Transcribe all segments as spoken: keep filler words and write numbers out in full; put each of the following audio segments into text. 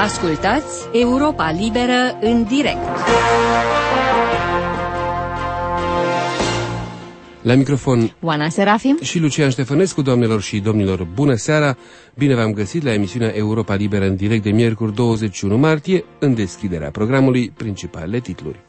Ascultați Europa Liberă în direct. La microfon Oana Serafim și Lucian Ștefănescu. Doamnelor și domnilor, bună seara! Bine v-am găsit la emisiunea Europa Liberă în direct de miercuri douăzeci și unu martie, în deschiderea programului, principalele titluri.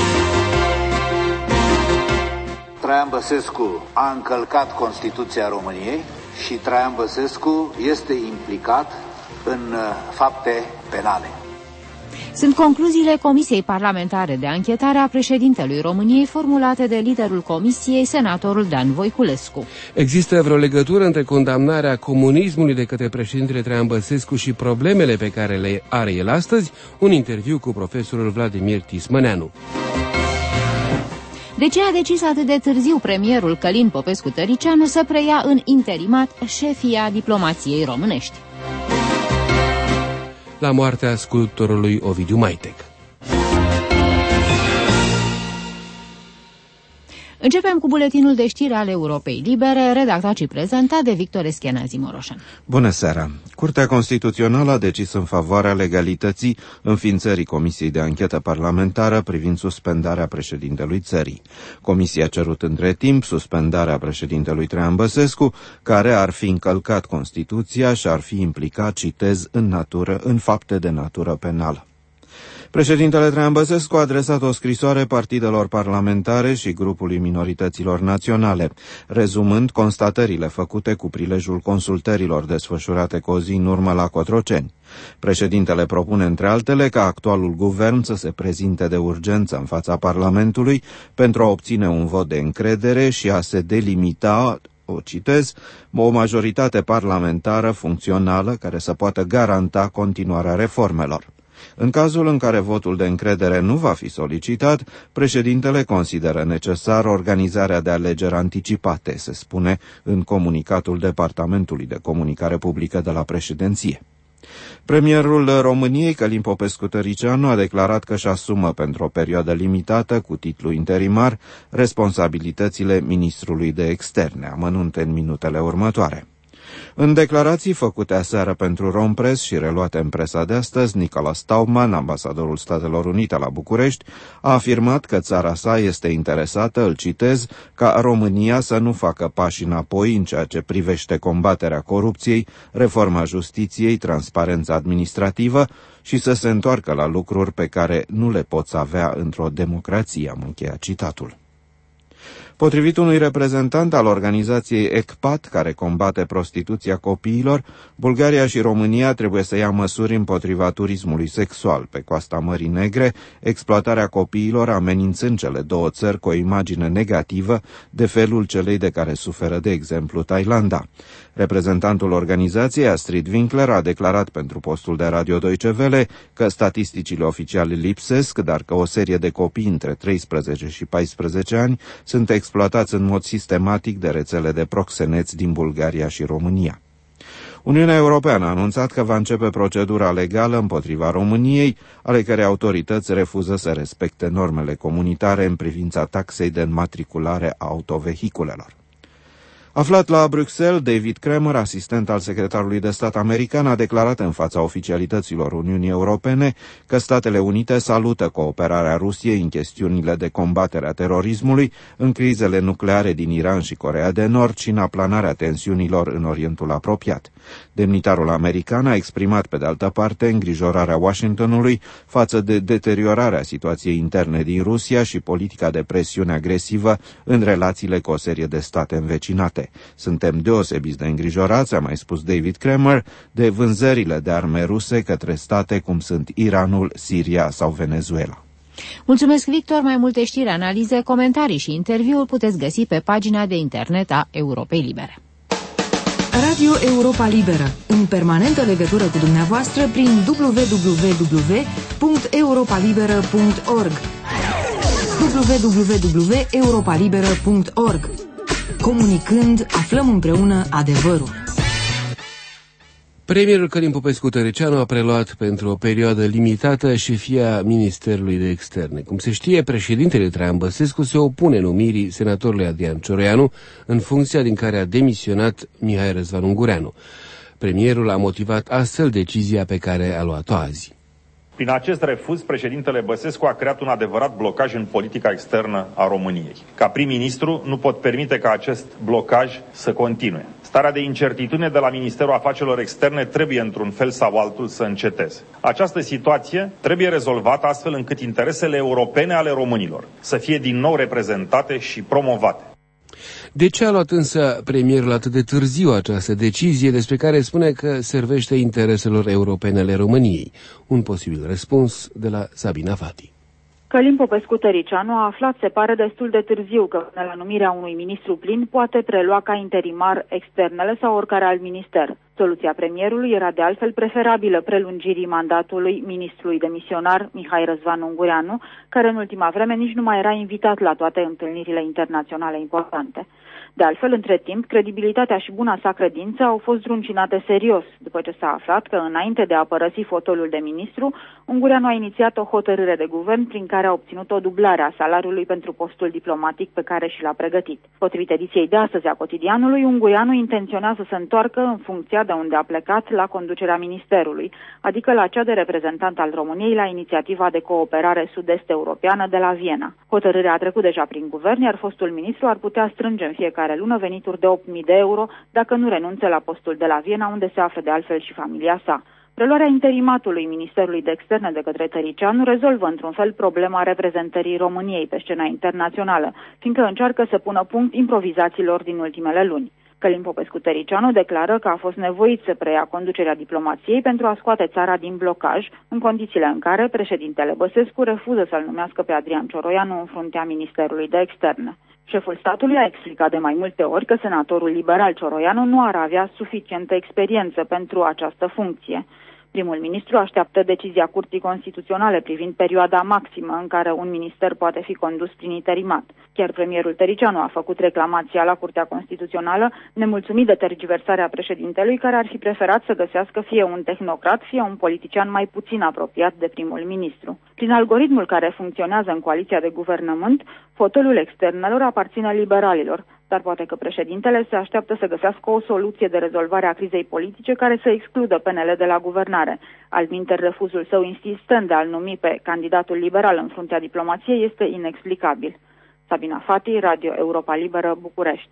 Traian Băsescu a încălcat Constituția României și Traian Băsescu este implicat în fapte penale. Sunt concluziile Comisiei Parlamentare de Anchetare a președintelui României formulate de liderul Comisiei, senatorul Dan Voiculescu. Există vreo legătură între condamnarea comunismului de către președintele Traian Băsescu și problemele pe care le are el astăzi? Un interviu cu profesorul Vladimir Tismăneanu. De ce a decis atât de târziu premierul Călin Popescu-Tăricianu să preia în interimat șefia diplomației românești? La moartea sculptorului Ovidiu Maitec. Începem cu buletinul de știri al Europei Libere, redactat și prezentat de Victor Eschenazi Moroșan. Bună seara! Curtea Constituțională a decis în favoarea legalității înființării Comisiei de Anchetă Parlamentară privind suspendarea președintelui țării. Comisia a cerut între timp suspendarea președintelui Traian Băsescu, care ar fi încălcat Constituția și ar fi implicat, citez, în natură, în fapte de natură penală. Președintele Traian Băsescu a adresat o scrisoare partidelor parlamentare și grupului minorităților naționale, rezumând constatările făcute cu prilejul consultărilor desfășurate cu o zi în urmă la Cotroceni. Președintele propune, între altele, ca actualul guvern să se prezinte de urgență în fața Parlamentului pentru a obține un vot de încredere și a se delimita, o citez, o majoritate parlamentară funcțională care să poată garanta continuarea reformelor. În cazul în care votul de încredere nu va fi solicitat, președintele consideră necesar organizarea de alegeri anticipate, se spune în comunicatul Departamentului de Comunicare Publică de la președinție. Premierul României, Călin Popescu-Tăricianu, a declarat că își asumă pentru o perioadă limitată, cu titlu interimar, responsabilitățile ministrului de externe, amănunte în minutele următoare. În declarații făcute aseară pentru Rompress și reluate în presa de astăzi, Nicolas Staumann, ambasadorul Statelor Unite la București, a afirmat că țara sa este interesată, îl citez, ca România să nu facă pași înapoi în ceea ce privește combaterea corupției, reforma justiției, transparența administrativă și să se întoarcă la lucruri pe care nu le poți avea într-o democrație, am încheiat citatul. Potrivit unui reprezentant al organizației ECPAT, care combate prostituția copiilor, Bulgaria și România trebuie să ia măsuri împotriva turismului sexual pe coasta Mării Negre, exploatarea copiilor amenințând cele două țări cu o imagine negativă de felul celei de care suferă, de exemplu, Thailanda. Reprezentantul organizației, Astrid Winkler, a declarat pentru postul de Radio Deutsche Welle că statisticile oficiale lipsesc, dar că o serie de copii între treisprezece și paisprezece ani sunt exploatați în mod sistematic de rețele de proxeneți din Bulgaria și România. Uniunea Europeană a anunțat că va începe procedura legală împotriva României, ale cărei autorități refuză să respecte normele comunitare în privința taxei de înmatriculare a autovehiculelor. Aflat la Bruxelles, David Kramer, asistent al secretarului de stat american, a declarat în fața oficialităților Uniunii Europene că Statele Unite salută cooperarea Rusiei în chestiunile de combatere a terorismului, în crizele nucleare din Iran și Coreea de Nord și în aplanarea tensiunilor în Orientul apropiat. Demnitarul american a exprimat, pe de altă parte, îngrijorarea Washingtonului față de deteriorarea situației interne din Rusia și politica de presiune agresivă în relațiile cu o serie de state învecinate. Suntem deosebiți de îngrijorați, a mai spus David Kramer, de vânzările de arme ruse către state cum sunt Iranul, Siria sau Venezuela. Mulțumesc, Victor. Mai multe știri, analize, comentarii și interviuri puteți găsi pe pagina de internet a Europei Libere. Radio Europa Liberă, în permanentă legătură cu dumneavoastră prin w w w punct europa liberă punct org w w w punct europa liberă punct org. Comunicând, aflăm împreună adevărul. Premierul Călin Popescu-Tăricianu a preluat pentru o perioadă limitată șefia Ministerului de Externe. Cum se știe, președintele Traian Băsescu se opune numirii senatorului Adrian Cioroianu în funcția din care a demisionat Mihai Răzvan Ungureanu. Premierul a motivat astfel decizia pe care a luat-o azi. Prin acest refuz, președintele Băsescu a creat un adevărat blocaj în politica externă a României. Ca prim-ministru, nu pot permite ca acest blocaj să continue. Starea de incertitudine de la Ministerul Afacerilor Externe trebuie într-un fel sau altul să înceteze. Această situație trebuie rezolvată astfel încât interesele europene ale românilor să fie din nou reprezentate și promovate. De ce a luat însă premierul atât de târziu această decizie despre care spune că servește intereselor europene ale României? Un posibil răspuns de la Sabina Fati. Călim Popescu-Tăricianu a aflat, se pare, destul de târziu că până la numirea unui ministru plin poate prelua ca interimar externele sau oricare alt minister. Soluția premierului era de altfel preferabilă prelungirii mandatului ministrului demisionar Mihai Răzvan Ungureanu, care în ultima vreme nici nu mai era invitat la toate întâlnirile internaționale importante. De altfel, între timp, credibilitatea și buna sa credință au fost druncinate serios, după ce s-a aflat că, înainte de a părăsi fotoliul de ministru, Ungureanu a inițiat o hotărâre de guvern prin care a obținut o dublare a salariului pentru postul diplomatic pe care și l-a pregătit. Potrivit ediției de astăzi a Cotidianului, Ungureanu intenționează să se întoarcă în funcția de unde a plecat la conducerea ministerului, adică la cea de reprezentant al României la inițiativa de cooperare sud-est-europeană de la Viena. Hotărârea a trecut deja prin guvern, iar fostul ministru ar putea strânge în fiecare lună venituri de opt mii de euro dacă nu renunță la postul de la Viena, unde se află de altfel și familia sa. Preluarea interimatului Ministerului de Externe de către Tăricianu rezolvă într-un fel problema reprezentării României pe scena internațională, fiindcă încearcă să pună punct improvizațiilor din ultimele luni. Călim Popescu-Tăricianu declară că a fost nevoit să preia conducerea diplomației pentru a scoate țara din blocaj, în condițiile în care președintele Băsescu refuză să-l numească pe Adrian Cioroianu în fruntea Ministerului de Externe. Șeful statului a explicat de mai multe ori că senatorul liberal Cioroianu nu ar avea suficientă experiență pentru această funcție. Primul ministru așteaptă decizia Curții Constituționale privind perioada maximă în care un minister poate fi condus prin interimat. Chiar premierul Tăricianu a făcut reclamația la Curtea Constituțională, nemulțumit de tergiversarea președintelui, care ar fi preferat să găsească fie un tehnocrat, fie un politician mai puțin apropiat de primul ministru. Prin algoritmul care funcționează în coaliția de guvernământ, fotoliul externelor aparține liberalilor, dar poate că președintele se așteaptă să găsească o soluție de rezolvare a crizei politice care să excludă P N L de la guvernare. Altminteri, refuzul său insistent de a-l numi pe candidatul liberal în fruntea diplomației este inexplicabil. Sabina Fati, Radio Europa Liberă, București.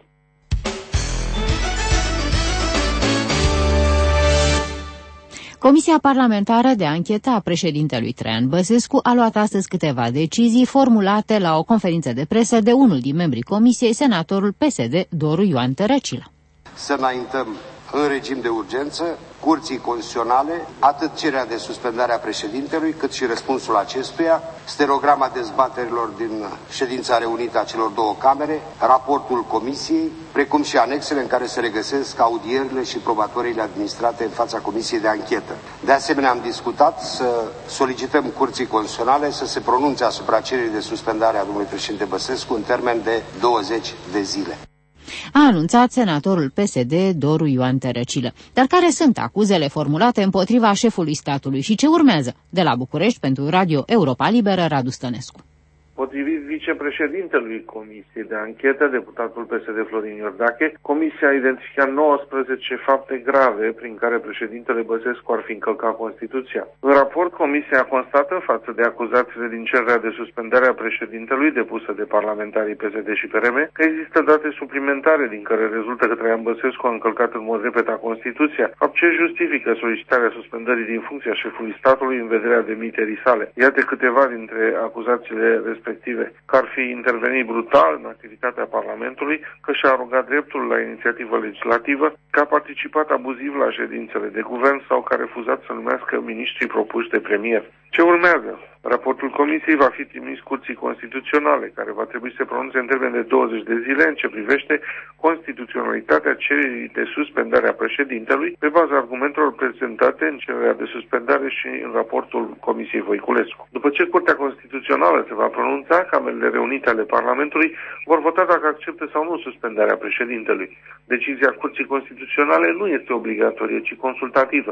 Comisia parlamentară de anchetă a președintelui Traian Băsescu a luat astăzi câteva decizii formulate la o conferință de presă de unul din membrii comisiei, senatorul P S D Doru Ioan Tărăcilă. Să înaintăm în regim de urgență Curții Constituționale atât cererea de suspendare a președintelui, cât și răspunsul acestuia, stenograma dezbaterilor din ședința reunită a celor două camere, raportul comisiei, precum și anexele în care se regăsesc audierile și probatoriile administrate în fața comisiei de anchetă. De asemenea, am discutat să solicităm Curții Constituționale să se pronunțe asupra cererii de suspendare a domnului președinte Băsescu în termen de douăzeci de zile. A anunțat senatorul P S D Doru Ioan Tărăcilă. Dar care sunt acuzele formulate împotriva șefului statului și ce urmează? De la București, pentru Radio Europa Liberă, Radu Stănescu. Potrivit vicepreședintelui Comisiei de Anchetă, deputatul P S D Florin Iordache, Comisia a identificat nouăsprezece fapte grave prin care președintele Băsescu ar fi încălcat Constituția. În raport, Comisia constată, față de acuzațiile din cererea de suspendare a președintelui depusă de parlamentarii P S D și P R M, că există date suplimentare din care rezultă că Traian Băsescu a încălcat în mod repetat Constituția, fapt ce justifică solicitarea suspendării din funcția șefului statului în vederea demiterii sale. Iată câteva dintre acuzațiile respective. Că ar fi intervenit brutal în activitatea Parlamentului, că și-a arogat dreptul la inițiativă legislativă, că a participat abuziv la ședințele de guvern sau că a refuzat să numească miniștrii propuși de premier. Ce urmează? Raportul Comisiei va fi trimis Curții Constituționale, care va trebui să se pronunțe în termen de douăzeci de zile în ce privește constituționalitatea cererii de suspendare a președintelui, pe baza argumentelor prezentate în cererea de suspendare și în raportul Comisiei Voiculescu. După ce Curtea Constituțională se va pronunța, camerele reunite ale Parlamentului vor vota dacă acceptă sau nu suspendarea președintelui. Decizia Curții Constituționale nu este obligatorie, ci consultativă.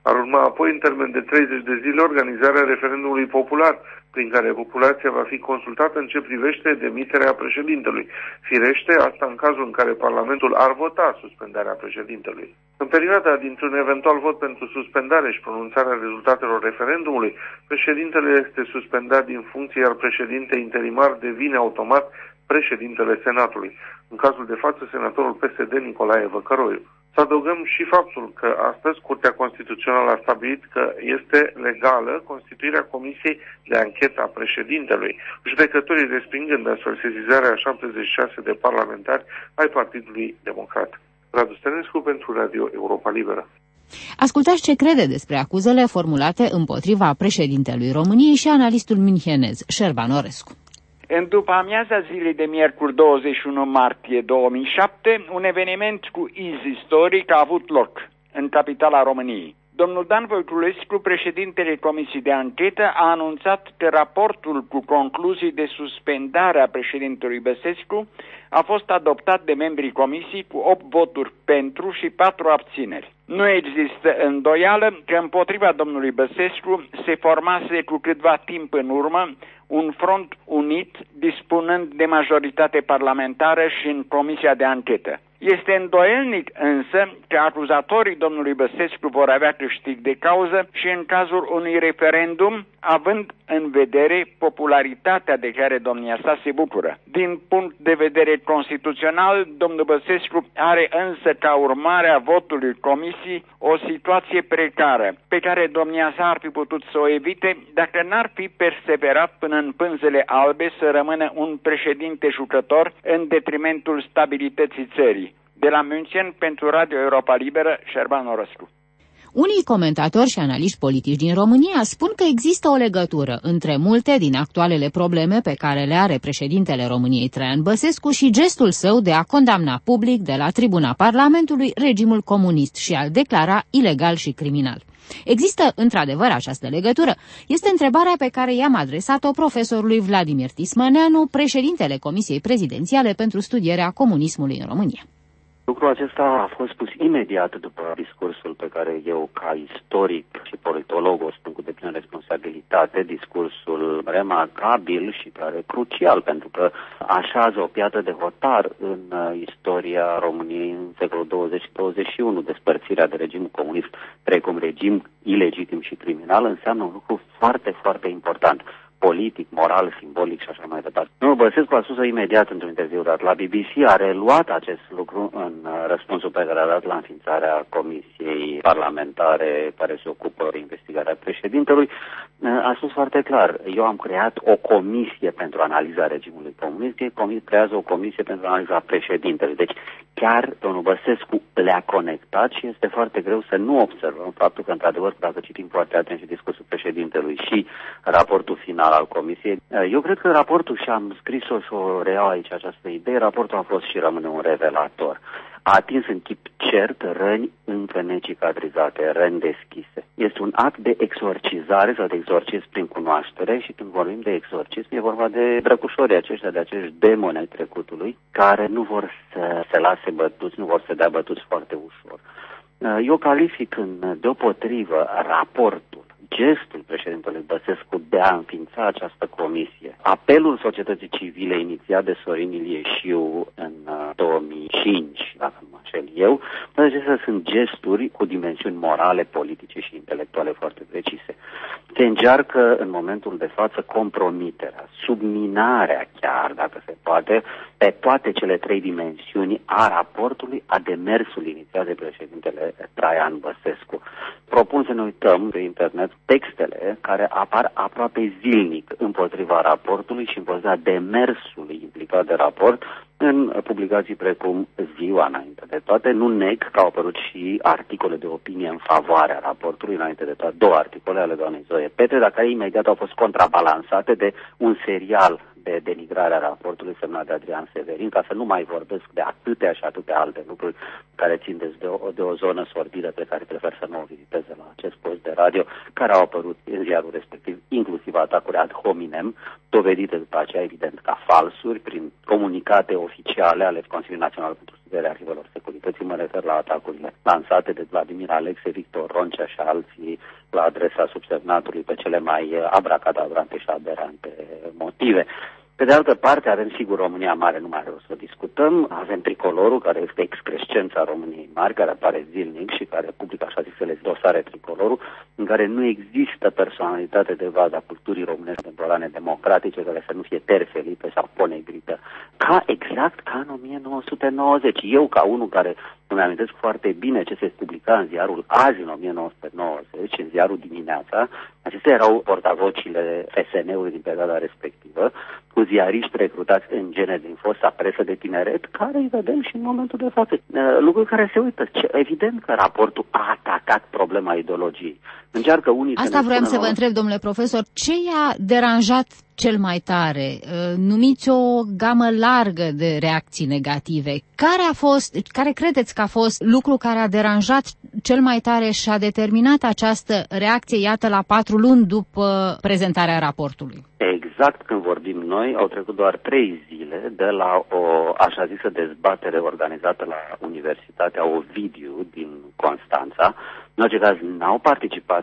Ar urma apoi, în termen de treizeci de zile, organizarea referendumului popular, prin care populația va fi consultată în ce privește demiterea președintelui. Firește, asta în cazul în care Parlamentul ar vota suspendarea președintelui. În perioada dintr-un eventual vot pentru suspendare și pronunțarea rezultatelor referendumului, președintele este suspendat din funcție, iar președinte interimar devine automat președintele Senatului. În cazul de față, senatorul P S D Nicolae Văcăroiu. Să adăugăm și faptul că astăzi Curtea Constituțională a stabilit că este legală constituirea Comisiei de Anchetă a președintelui, judecătorii respingând astfel sesizarea a șaptezeci și șase de parlamentari ai Partidului Democrat. Radu Stănescu pentru Radio Europa Liberă. Ascultați ce crede despre acuzele formulate împotriva președintelui României și analistul münchenez Șerban Orescu. În după amiaza zilei de miercuri douăzeci și unu martie două mii șapte, un eveniment cu iz istoric a avut loc în capitala României. Domnul Dan Voiculescu, președintele Comisiei de Anchetă, a anunțat că raportul cu concluzii de suspendare a președintelui Băsescu a fost adoptat de membrii comisiei cu opt voturi pentru și patru abțineri. Nu există îndoială că împotriva domnului Băsescu se formase cu câtva timp în urmă un front unit, dispunând de majoritate parlamentară și în Comisia de Anchetă. Este îndoielnic însă că acuzatorii domnului Băsescu vor avea câștig de cauză și în cazul unui referendum, având în vedere popularitatea de care domnia sa se bucură. Din punct de vedere constituțional, domnul Băsescu are însă ca urmare a votului comisiei o situație precară, pe care domnia sa ar fi putut să o evite dacă n-ar fi perseverat până în pânzele albe să rămână un președinte jucător în detrimentul stabilității țării. De la München, pentru Radio Europa Liberă, Șerban Orescu. Unii comentatori și analiști politici din România spun că există o legătură între multe din actualele probleme pe care le are președintele României Traian Băsescu și gestul său de a condamna public de la tribuna Parlamentului regimul comunist și a-l declara ilegal și criminal. Există într-adevăr această legătură? Este întrebarea pe care i-am adresat-o profesorului Vladimir Tismăneanu, președintele Comisiei Prezidențiale pentru studierea comunismului în România. Lucrul acesta a fost spus imediat după discursul pe care eu, ca istoric și politolog, o spun cu deplină responsabilitate, discursul remarcabil și care crucial, pentru că așează o piatră de hotar în istoria României în secolul douăzeci și douăzeci și unu. Despărțirea de regimul comunist precum regim ilegitim și criminal înseamnă un lucru foarte, foarte important. Politic, moral, simbolic și așa mai departe. Domnul Băsescu a spus-o imediat într-un interviu dat la B B C, a reluat acest lucru în răspunsul pe care l-a dat la înființarea comisiei parlamentare care se ocupă de investigarea președintelui. A spus foarte clar, eu am creat o comisie pentru analiza regimului comunist, ei creează o comisie pentru analiza președintelui. Deci chiar domnul Băsescu le-a conectat și este foarte greu să nu observăm faptul că, într-adevăr, dacă citim foarte atent și discursul președintelui și raportul final al comisiei, eu cred că raportul, și am scris-o și o reiau aici această idee, raportul a fost și rămâne un revelator. A atins în chip cert răni încă necicatrizate, răni deschise. Este un act de exorcizare sau de exorcism prin cunoaștere și când vorbim de exorcism e vorba de drăcușorii aceștia, de acești demoni ai trecutului care nu vor să se lase bătuți, nu vor să dea bătuți foarte ușor. Eu calific în deopotrivă raportul, gestul președintelui Băsescu de a înființa această comisie, apelul societății civile inițiat de Sorin Ilieșiu în două mii cinci, dacă nu mă înșel eu, toate acestea sunt gesturi cu dimensiuni morale, politice și intelectuale foarte precise. Se încearcă în momentul de față compromiterea, subminarea chiar, dacă se poate, pe toate cele trei dimensiuni a raportului, a demersului inițiat de președintele Traian Băsescu. Propun să ne uităm pe internet textele care apar aproape zilnic împotriva raportului și împotriva demersului implicat de raport în publicații precum Ziua, înainte de toate. Nu neg că au apărut și articole de opinie în favoarea raportului, înainte de toate două articole ale doamnei Zoe Petre, dar care imediat au fost contrabalansate de un serial pe denigrarea raportului semnat de Adrian Severin, ca să nu mai vorbesc de atâtea și atâtea alte lucruri care țin de o, de o zonă sordidă pe care prefer să nu o viziteze la acest post de radio, care au apărut în ziarul respectiv, inclusiv atacuri ad hominem, dovedite după aceea, evident, ca falsuri, prin comunicate oficiale ale Consiliului Național pentru Studierea Arhivelor Securității. Mă refer la atacurile lansate de Vladimir Alexe, Victor Roncea și alții la adresa subsemnatului pe cele mai abracadabrante și aberante motive. Pe de altă parte, avem sigur România Mare, nu mai are o să o discutăm, avem tricolorul, care este excrescența României Mari, care apare zilnic și care publică așa zisele dosare tricolorul, în care nu există personalitate de vada culturii românești contemporane democratice care să nu fie terfelită sau ponegrită, ca exact ca în o mie nouă sute nouăzeci. Eu, ca unul care îmi amintesc foarte bine ce se publica în ziarul Azi în o mie nouă sute nouăzeci, în ziarul Dimineața, acestea erau portavocile F S N-ului din perioada respectivă, cu ziariști recrutați în genere din fosta presă de tineret, care îi vedem și în momentul de față. Lucruri care se uită. Evident că raportul a atacat problema ideologiei. Încearcă unii Asta vreau să vă întreb, domnule profesor, ce i-a deranjat cel mai tare? Numiți o gamă largă de reacții negative. Care a fost, care credeți că a fost lucru care a deranjat cel mai tare și a determinat această reacție, iată, la patru luni după prezentarea raportului? Exact când vorbim noi, au trecut doar trei zile de la o așa zisă dezbatere organizată la Universitatea Ovidiu din Constanța. În orice caz, n-au participat,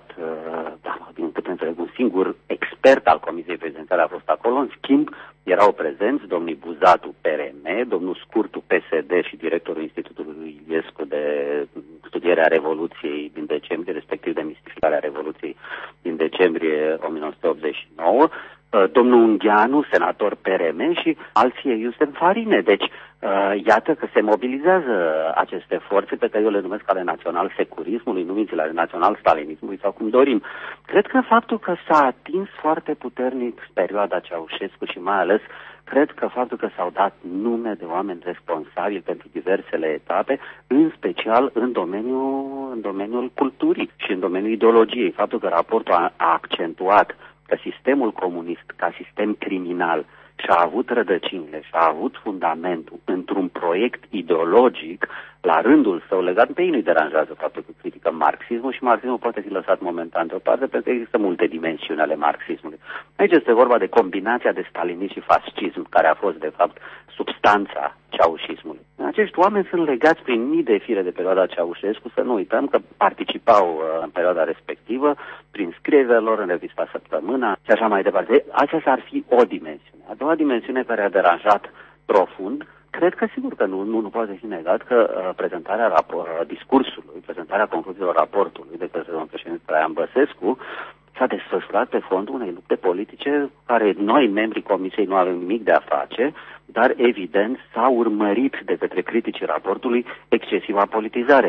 da, din câte înțeleg, un singur expert al Comisiei Prezidențiale a fost acolo. În schimb, erau prezenți domnii Buzatu P R M, domnul Scurtu P S D și directorul Institutului Iliescu de Studiere a Revoluției din decembrie, respectiv de mistificarea Revoluției din decembrie o mie nouă sute optzeci și nouă, domnul Ungheanu, senator P R M și alții Iusem Farine. Deci, iată că se mobilizează aceste forțe pe care eu le numesc ale național-securismului, numiți-le ale național-stalinismului sau cum dorim. Cred că faptul că s-a atins foarte puternic perioada Ceaușescu și mai ales cred că faptul că s-au dat nume de oameni responsabili pentru diversele etape, în special în domeniul, în domeniul culturii și în domeniul ideologiei. Faptul că raportul a, a accentuat că sistemul comunist, ca sistem criminal, și-a avut rădăcinile, și-a avut fundamentul într-un proiect ideologic, la rândul său legat, pe ei nu-i deranjează faptul că critică marxismul și marxismul poate fi lăsat momentan deoparte pentru că există multe dimensiuni ale marxismului. Aici este vorba de combinația de stalinism și fascism, care a fost, de fapt, substanța ceaușismului. Acești oameni sunt legați prin mii de fire de perioada Ceaușescu, să nu uităm că participau în perioada respectivă prin scrierile lor în revista Săptămâna și așa mai departe. Aceasta ar fi o dimensiune. A doua dimensiune care a deranjat profund, cred că sigur că nu, nu, nu poate fi negat că uh, prezentarea rapor- discursului, prezentarea concluziilor raportului de către domnul președinte Traian Băsescu s-a desfășurat pe fondul unei lupte politice care noi, membrii Comisiei, nu avem nimic de a face, dar evident s-a urmărit de către criticii raportului excesiva politizare.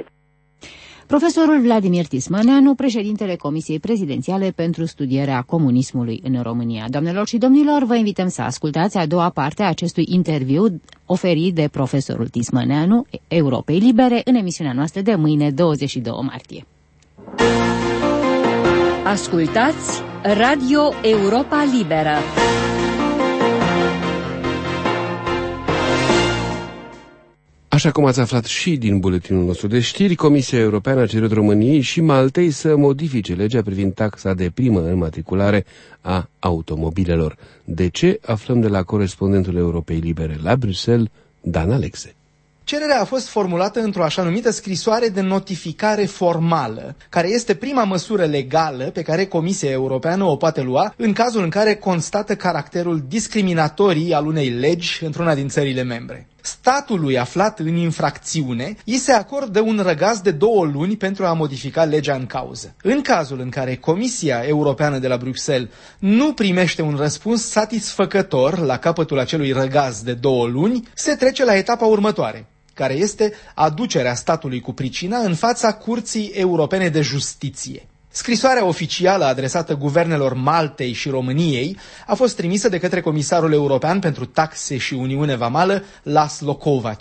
Profesorul Vladimir Tismăneanu, președintele Comisiei Prezidențiale pentru Studierea Comunismului în România. Doamnelor și domnilor, vă invităm să ascultați a doua parte a acestui interviu oferit de profesorul Tismăneanu, Europei Libere, în emisiunea noastră de mâine, douăzeci și doi martie. Ascultați Radio Europa Liberă. Așa cum ați aflat și din buletinul nostru de știri, Comisia Europeană a cerut României și Maltei să modifice legea privind taxa de primă înmatriculare a automobilelor. De ce? Aflăm de la corespondentul Europei Libere la Bruxelles, Dan Alexe. Cererea a fost formulată într-o așa numită scrisoare de notificare formală, care este prima măsură legală pe care Comisia Europeană o poate lua în cazul în care constată caracterul discriminatorii al unei legi într-una din țările membre. Statului aflat în infracțiune, îi se acordă un răgaz de două luni pentru a modifica legea în cauză. În cazul în care Comisia Europeană de la Bruxelles nu primește un răspuns satisfăcător la capătul acelui răgaz de două luni, se trece la etapa următoare, care este aducerea statului cu pricina în fața Curții Europene de Justiție. Scrisoarea oficială adresată guvernelor Maltei și României a fost trimisă de către Comisarul European pentru Taxe și Uniune Vamală, Laszlo Kovacs.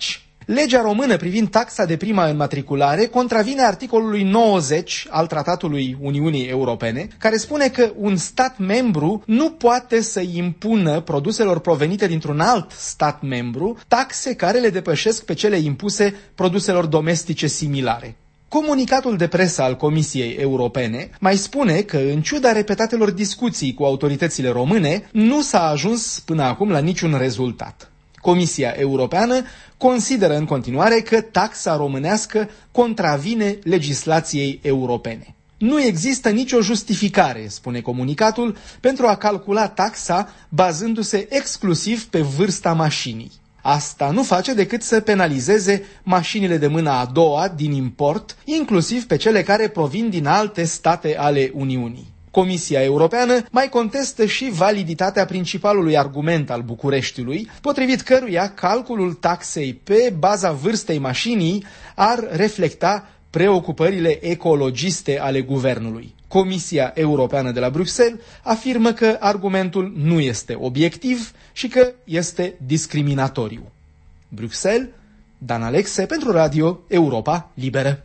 Legea română privind taxa de prima înmatriculare contravine articolului nouăzeci al Tratatului Uniunii Europene, care spune că un stat membru nu poate să impună produselor provenite dintr-un alt stat membru taxe care le depășesc pe cele impuse produselor domestice similare. Comunicatul de presă al Comisiei Europene mai spune că, în ciuda repetatelor discuții cu autoritățile române, nu s-a ajuns până acum la niciun rezultat. Comisia Europeană consideră în continuare că taxa românească contravine legislației europene. Nu există nicio justificare, spune comunicatul, pentru a calcula taxa bazându-se exclusiv pe vârsta mașinii. Asta nu face decât să penalizeze mașinile de mână a doua din import, inclusiv pe cele care provin din alte state ale Uniunii. Comisia Europeană mai contestă și validitatea principalului argument al Bucureștiului, potrivit căruia calculul taxei pe baza vârstei mașinii ar reflecta preocupările ecologiste ale guvernului. Comisia Europeană de la Bruxelles afirmă că argumentul nu este obiectiv și că este discriminatoriu. Bruxelles, Dan Alexe pentru Radio Europa Liberă.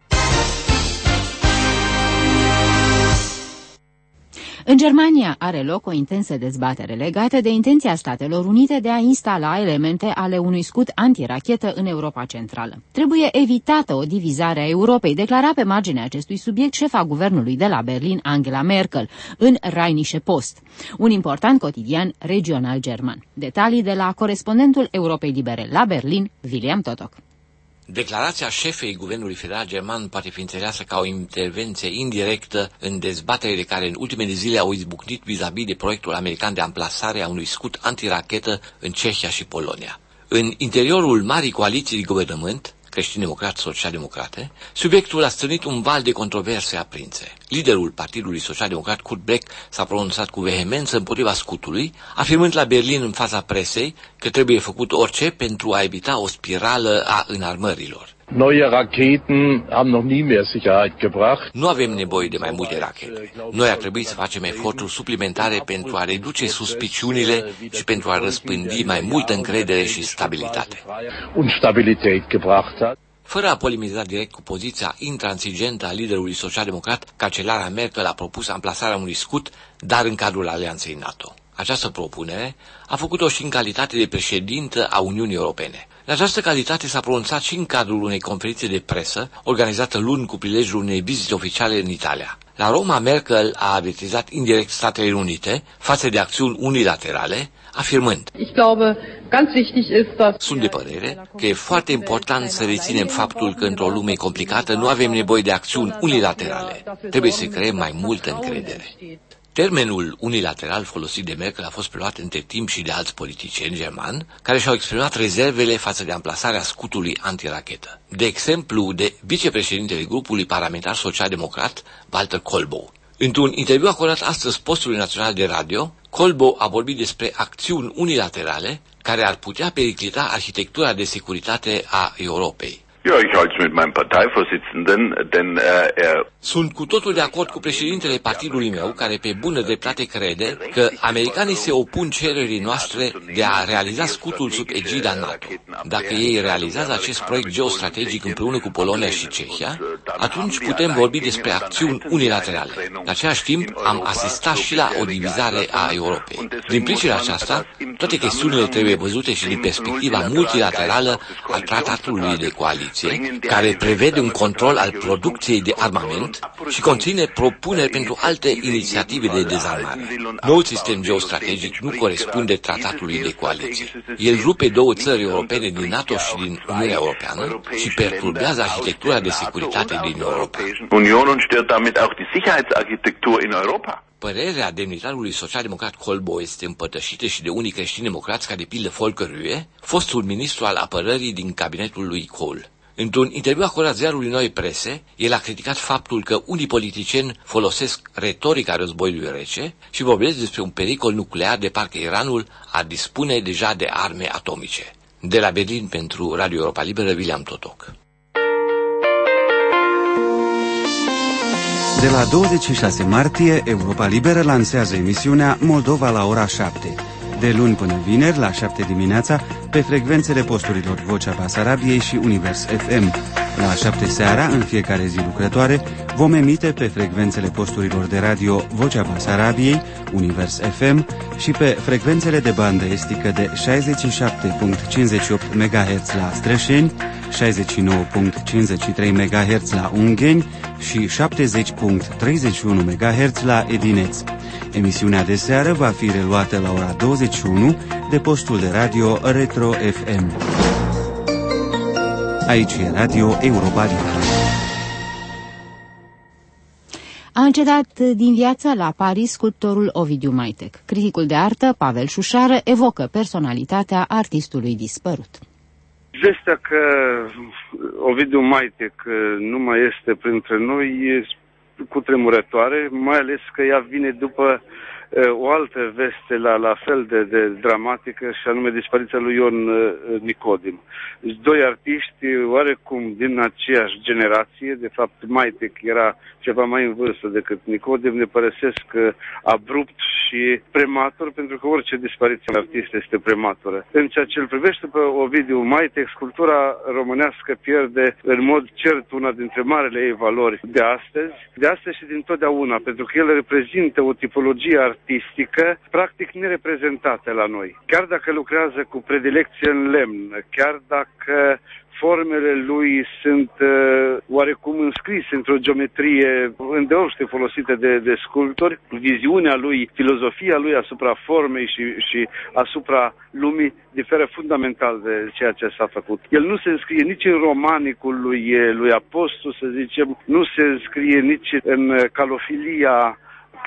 În Germania are loc o intensă dezbatere legată de intenția Statelor Unite de a instala elemente ale unui scut antirachetă în Europa Centrală. Trebuie evitată o divizare a Europei, declara pe marginea acestui subiect șefa guvernului de la Berlin, Angela Merkel, în Rheinische Post, un important cotidian regional german. Detalii de la corespondentul Europei Libere la Berlin, William Totok. Declarația șefei guvernului federal german poate fi înțeleasă ca o intervenție indirectă în dezbaterile care în ultimele zile au izbucnit vis-a-vis de proiectul american de amplasare a unui scut antirachetă în Cehia și Polonia. În interiorul marii coaliții de guvernământ, creștin-democrat, social-democrate, subiectul a strânit un val de controverse aprinse. Liderul Partidului Social-Democrat, Kurt Beck, s-a pronunțat cu vehemență împotriva scutului, afirmând la Berlin în fața presei că trebuie făcut orice pentru a evita o spirală a înarmărilor. Neue Raketen haben noch nie mehr Sicherheit gebracht. Nu avem nevoie de mai multe rachete. Noi ar trebui să facem eforturi suplimentare pentru a reduce suspiciunile și pentru a răspândi mai multă încredere și stabilitate. Und Stabilität gebracht hat. Fără a polemiza direct cu poziția intransigentă a liderului social-democrat, cancelara Merkel a propus amplasarea unui scut, dar în cadrul Alianței NATO. Această propunere a făcut-o și în calitate de președintă a Uniunii Europene. În această calitate s-a pronunțat și în cadrul unei conferințe de presă organizată luni cu prilejul unei vizite oficiale în Italia. La Roma, Merkel a avertizat indirect Statele Unite față de acțiuni unilaterale, afirmând: Sunt de părere că e foarte important să reținem faptul că într-o lume complicată nu avem nevoie de acțiuni unilaterale. Trebuie să creăm mai multă încredere. Termenul unilateral folosit de Merkel a fost preluat între timp și de alți politicieni germani care și-au exprimat rezervele față de amplasarea scutului antirachetă. De exemplu, de vicepreședintele grupului parlamentar social-democrat, Walter Kohlbo. Într-un interviu acordat astăzi postului național de radio, Kohlbo a vorbit despre acțiuni unilaterale care ar putea periclita arhitectura de securitate a Europei. Ja, ich halte es mit meinem Parteivorsitzenden, denn äh, er... Sunt cu totul de acord cu președintele partidului meu, care pe bună dreptate crede că americanii se opun cererii noastre de a realiza scutul sub egida NATO. Dacă ei realizează acest proiect geostrategic împreună cu Polonia și Cehia, atunci putem vorbi despre acțiuni unilaterale. În același timp, am asistat și la o divizare a Europei. Din pricina aceasta, toate chestiunile trebuie văzute și din perspectiva multilaterală a tratatului de coaliție, care prevede un control al producției de armament și conține propuneri pentru alte inițiative de dezarmare. Noul sistem geostrategic nu corespunde tratatului de coaliție. El rupe două țări europene din NATO și din Uniunea Europeană și perturbează arhitectura de securitate din Europa. Părerea demnitarului social-democrat Kohlbo este împărtășită și de unii creștini-democrați, ca de pildă Volker Rühe, fostul ministru al apărării din cabinetul lui Kohl. Într-un interviu acordat ziarului Noi Prese, el a criticat faptul că unii politicieni folosesc retorica războiului rece și vorbesc despre un pericol nuclear de parcă Iranul ar dispune deja de arme atomice. De la Berlin pentru Radio Europa Liberă, William Totok. De la douăzeci și șase martie, Europa Liberă lansează emisiunea Moldova la ora șapte. de luni până vineri, la șapte dimineața, pe frecvențele posturilor Vocea Basarabiei și Univers F M. La șapte seara, în fiecare zi lucrătoare, vom emite pe frecvențele posturilor de radio Vocea Basarabiei, Univers F M și pe frecvențele de bandă estică de șaizeci și șapte virgulă cincizeci și opt megahertz la Strășeni, șaizeci și nouă virgulă cincizeci și trei megahertz la Ungheni și șaptezeci virgulă treizeci și unu megahertz la Edineț. Emisiunea de seară va fi reluată la ora douăzeci și unu de postul de radio Retro F M. Aici e Radio Europa Liberă. A încetat din viață la Paris sculptorul Ovidiu Maitek. Criticul de artă, Pavel Șușară, evocă personalitatea artistului dispărut. Vestea că Ovidiu Maitek nu mai este printre noi e cutremurătoare, mai ales că ea vine după o altă veste la, la fel de, de dramatică, și anume dispariția lui Ion Nicodim. Doi artiști oarecum din aceeași generație, de fapt Maitek era ceva mai în vârstă decât Nicodim, ne părăsesc abrupt și prematur, pentru că orice dispariție de artist este prematură. În ceea ce îl privește pe Ovidiu Maitek, sculptura românească pierde în mod cert una dintre marele ei valori de astăzi, de astăzi și dintotdeauna, pentru că el reprezintă o tipologie artistică practic nereprezentată la noi. Chiar dacă lucrează cu predilecție în lemn, chiar dacă formele lui sunt uh, oarecum înscrise într-o geometrie îndeoște folosită de, de sculptori, viziunea lui, filozofia lui asupra formei și, și asupra lumii diferă fundamental de ceea ce s-a făcut. El nu se înscrie nici în romanicul lui, lui Apostu, să zicem, nu se înscrie nici în calofilia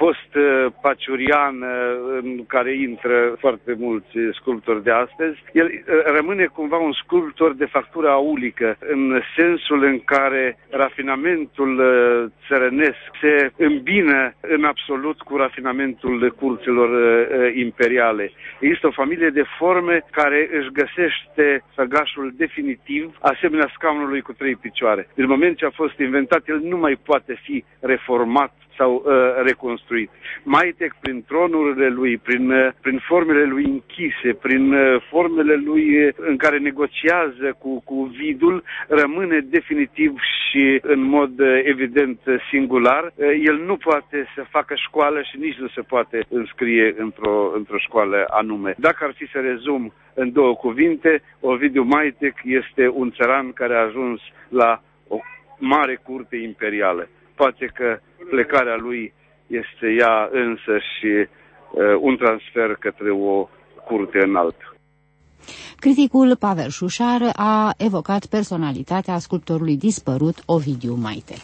post-paciurian în care intră foarte mulți sculptori de astăzi. El rămâne cumva un sculptor de factură aulică, în sensul în care rafinamentul țărănesc se îmbină în absolut cu rafinamentul curților imperiale. Există o familie de forme care își găsește săgașul definitiv, asemenea scaunului cu trei picioare. Din moment ce a fost inventat, el nu mai poate fi reformat sau uh, reconstruit. Maitek, prin tronurile lui, prin, uh, prin formele lui închise, prin uh, formele lui uh, în care negociază cu, cu vidul, rămâne definitiv și în mod uh, evident uh, singular. Uh, el nu poate să facă școală și nici nu se poate înscrie într-o, într-o școală anume. Dacă ar fi să rezum în două cuvinte, Ovidiu Maitek este un țăran care a ajuns la o mare curte imperială. Poate că plecarea lui este ea însă și uh, un transfer către o curte înaltă. Criticul Pavel Șușară a evocat personalitatea sculptorului dispărut Ovidiu Maitek.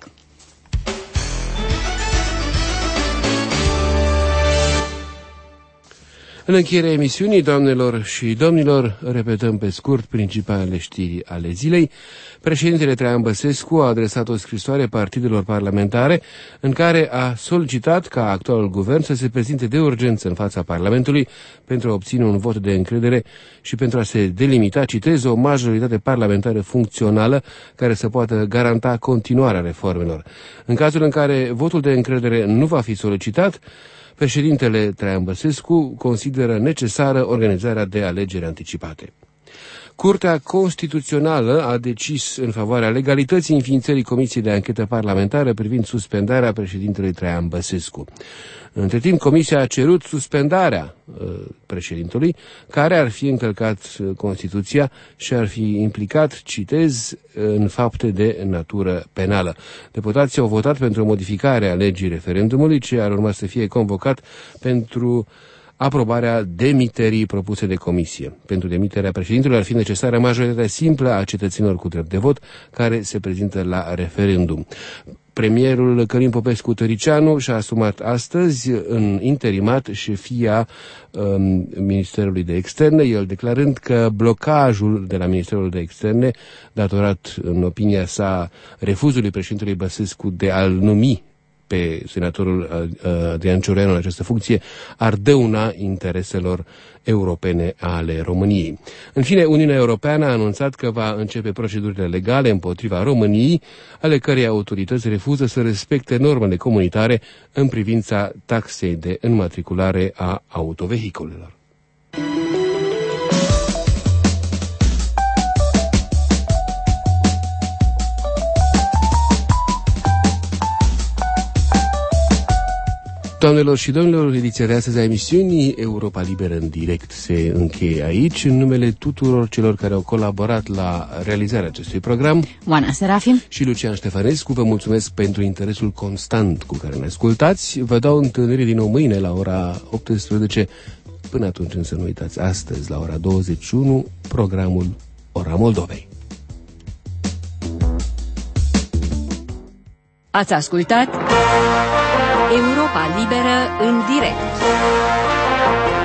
În încheierea emisiunii, doamnelor și domnilor, repetăm pe scurt principalele știri ale zilei. Președintele Traian Băsescu a adresat o scrisoare partidelor parlamentare în care a solicitat ca actualul guvern să se prezinte de urgență în fața Parlamentului pentru a obține un vot de încredere și pentru a se delimita, citez, o majoritate parlamentară funcțională care să poată garanta continuarea reformelor. În cazul în care votul de încredere nu va fi solicitat, președintele Traian Băsescu consideră necesară organizarea de alegeri anticipate. Curtea Constituțională a decis în favoarea legalității înființării Comisiei de Anchetă Parlamentară privind suspendarea președintelui Traian Băsescu. Între timp, Comisia a cerut suspendarea uh, președintelui, care ar fi încălcat uh, Constituția și ar fi implicat, citez, în fapte de natură penală. Deputații au votat pentru modificarea legii referendumului, ce ar urma să fie convocat pentru aprobarea demiterii propuse de comisie. Pentru demiterea președintelui ar fi necesară majoritatea simplă a cetățenilor cu drept de vot care se prezintă la referendum. Premierul Călin Popescu-Tăricianu și-a asumat astăzi în interimat șefia um, Ministerului de Externe, el declarând că blocajul de la Ministerul de Externe, datorat în opinia sa refuzului președintelui Băsescu de a-l numi pe senatorul Adrian Cioreanu în această funcție, ar dăuna intereselor europene ale României. În fine, Uniunea Europeană a anunțat că va începe procedurile legale împotriva României, ale cărei autorități refuză să respecte normele comunitare în privința taxei de înmatriculare a autovehiculelor. Doamnelor și domnilor, ediția de astăzi a emisiunii Europa Liberă în direct se încheie aici. În numele tuturor celor care au colaborat la realizarea acestui program, Oana Serafim și Lucian Ștefănescu, vă mulțumesc pentru interesul constant cu care ne ascultați. Vă dau întâlnire din nou mâine la ora optsprezece. Până atunci însă nu uitați, astăzi la ora douăzeci și unu, programul Ora Moldovei. Ați ascultat Europa Liberă în direct.